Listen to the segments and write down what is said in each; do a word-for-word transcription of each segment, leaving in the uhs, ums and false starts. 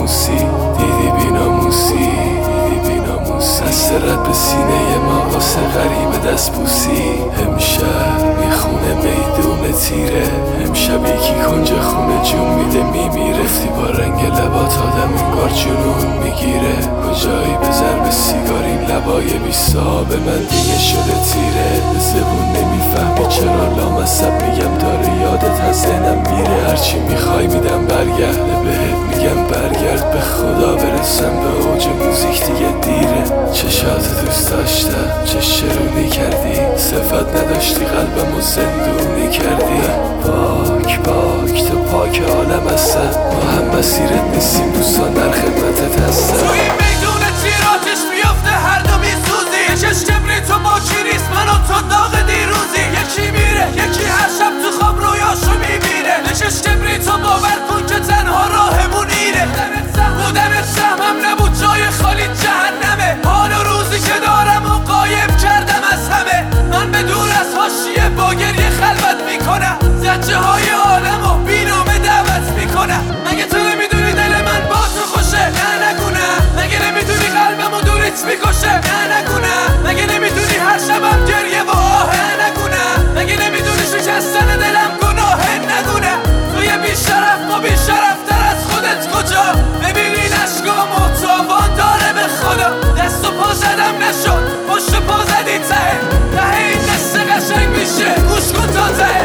بیناموسی دیدی بیناموسی دیدی بیناموسی از سرت به سینه ما واسه غریب دست بوسی امشب میخونه میدون تیره امشب یکی کنج خونه جون میده میمیره گفتی با رنگ لبات آدم انگار جنون میگیره کجایی به ضرب سیگار این لبای بی صاحب من دیگه شده تیره زبون نمیفهمی چرا لامصب میگم داره یادت از ذهنم میره هرچی میخوای میدم برگرده بهت میگم برگرد به خدا برسم به اوج موزیک دیگه دیره چشات دوست داشتم چه شرونی کردی صفت نداشتی قلبمو زندونی کردی پاک پاک تو پاک عالم هستم ما هم مسیرت نیستیم دوستان در خدمتت هستم تو این میدون تیراتش میافته هر دو میسوزی یکش کبری تو با کی نیست من و تو داغ دیروزی یکی میره یکی هر شب تو خواب رویاشو میبینه یکش کبری تو باور کن که تنها راهمون اینه بودنت سهمم نبود جای خالی جهنمه حال و روزی که دارم و قایم کردم از همه من به دور از حاشیه با گریه خلوت میکنم زجه های عالم و بینامه دعوت میکنم مگه تو نمیدونی دل من با تو خوشه نه نگونم مگه نمیدونی قلبم و دورت میکشه نه نگونم مگه نمیدونی هر شبم گریه و آهه نگونم مگه نمیدونی شکستن دلم گناهه نگونم توی بیشرف ما بیشرفتر از خودت کجا ببینی نشگاه محتوان داره به خدا دست و پا زدم نشد پشت پا زدی ته ته این قصه قشنگ میشه گوش کن تا ته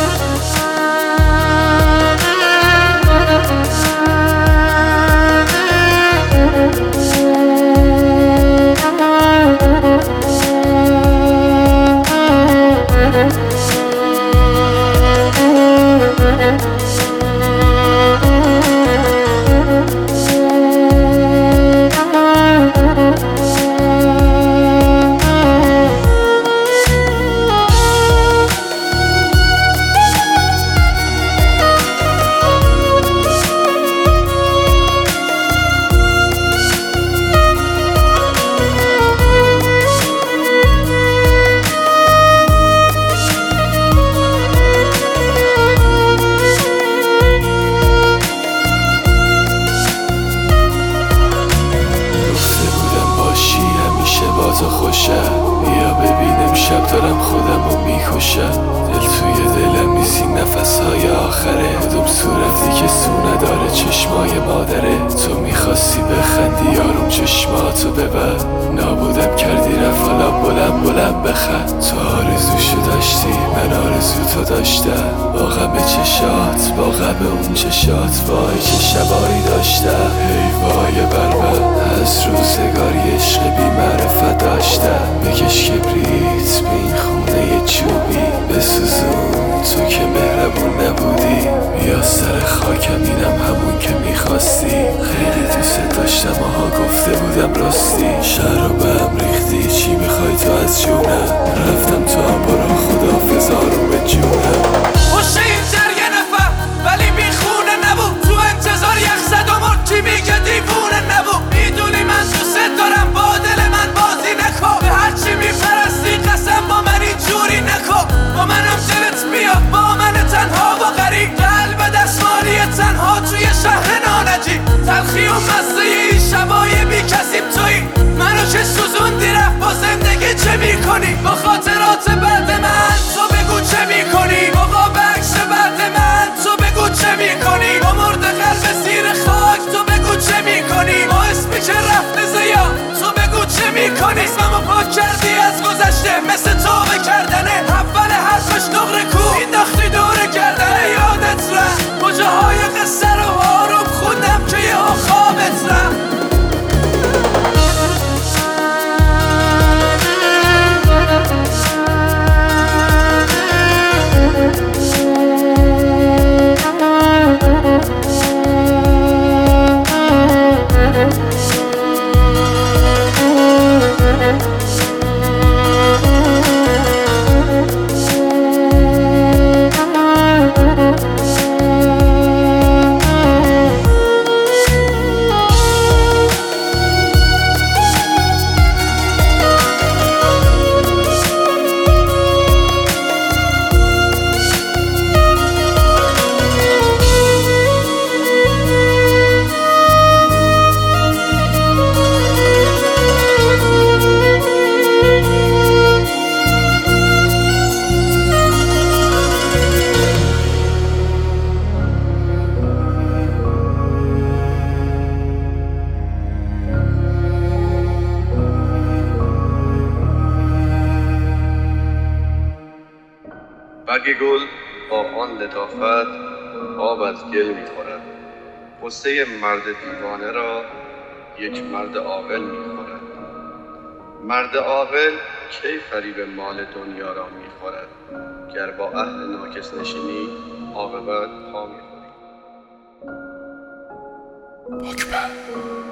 تو خوشم بیا ببینم شب دارم خودمو میکشم دل توی دلم نیست این نفسهای آخره کدوم صورتی که سو نداره چشمای مادره تو میخواستی بخندی یارم چشماتو ببر نابودم کردی رفت حالا بلند بلند بخند تو آرزوشو داشتی من آرزو تو داشتم با غم چشات با غم اون چشات وای چه شبایی داشتم ای وای بربر از روزگاری عشق بی معرفت داشتم بکش کبریت به این خونه چوبی بسوزون تو که مهربون نبودی بیا سر خاکم اینم همون که میخواستی خیلی دوست داشتم آها گفته بودم راستی شهر رو به هم ریختی چی میخوای تو از جونم رفتم تو هم برا خداحافظ آروم به جونم پشت این جرگه نفر ولی بیخونه نبود تو انتظار یخ زد و مرد کی میگه دیوونه نبود میدونی من دوست دارم با دل من بازی نکن به هرچی میپرستی قسم با من اینجوری نکن با منم دلت بیاد با من تنها و غریب قلب دستمالی تنها توی شهر نانجی تلخی و مزه این شبای بی کسیم توی منو که سوزوندی رفت با زندگی چه میکنی با خاطرات بعد من تو بگو چه میکنی آقا به عکس بعد من تو بگو چه میکنی با مرد قلب زیر خاک تو بگو چه میکنی با اسمی که رفت زیا تو بگو چه میکنی اسممو پاک کردی از گذشته مثل توبه کردنه اول حرفش نقره کو انداختی دوره کردنه یادت رفت کجاهای قصه رو آروم خوندم که یه خوابت رفت برگ گل با آن لطافت آب از گل می‌خورد. غصه مرد دیوانه را یک مرد عاقل می‌خورد. مرد عاقل کی فریب مال دنیا را می‌خورد؟ گر با اهل ناکس نشینی عاقبت پا می‌خوری. اکبر